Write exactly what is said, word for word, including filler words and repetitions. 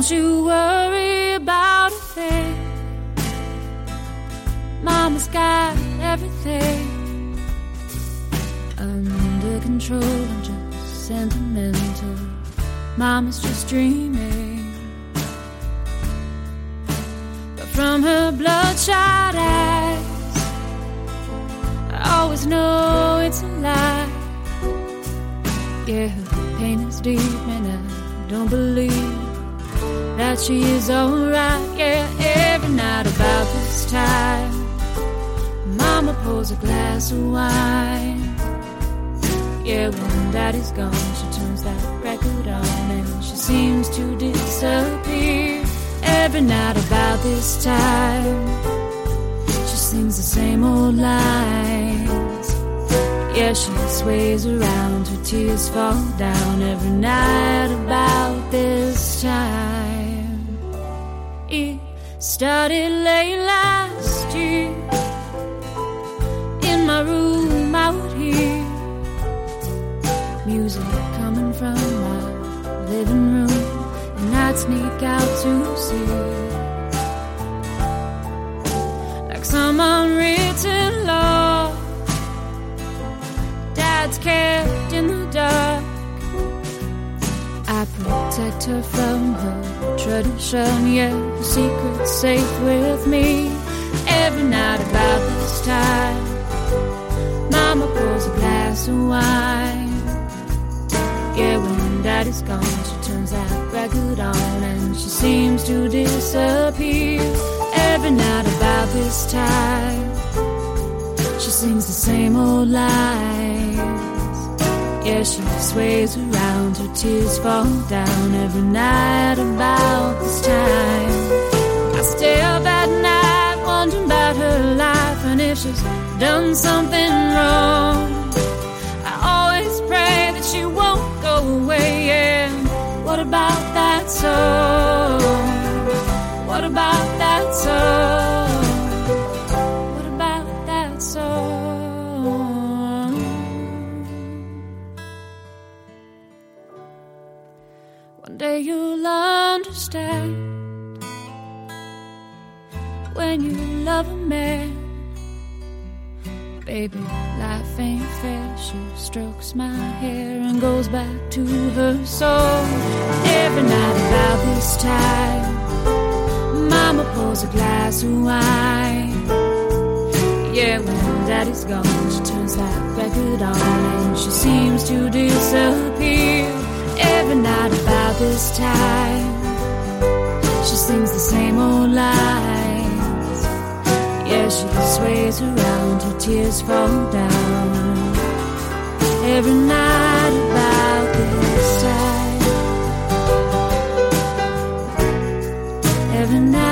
Don't you worry about a thing. Mama's got everything under control and just sentimental. Mama's just dreaming, but from her bloodshot eyes I always know it's a lie. Yeah, her pain is deep and I don't believe that she is alright. Yeah, every night about this time Mama pours a glass of wine. Yeah, when Daddy's gone, she turns that record on and she seems to disappear. Every night about this time she sings the same old lines. Yeah, she sways around, her tears fall down. Every night about this time. It started late last year. In my room I would hear music coming from my living room, and I'd sneak out to see, like some unwritten law Dad's kept in the dark. I protect her from her tradition. Yeah, the secret's safe with me. Every night about this time Mama pours a glass of wine. Yeah, when Daddy's gone, she turns that record on and she seems to disappear. Every night about this time she sings the same old lines. Yeah, she sways around, her tears fall down. Every night about this time I stay up at night wondering about her life, and if she's done something wrong I always pray that she won't go away. Yeah, what about that song? What about that song? What about that song? One day you'll understand when you love a man. Baby, life ain't fair. She strokes my hair and goes back to her soul. Every night about this time Mama pours a glass of wine. Yeah, when Daddy's gone, she turns that record on and she seems to disappear. Every night about this time she sings the same old lines. Yeah, she sways around, her tears fall down. Every night about this time, every night.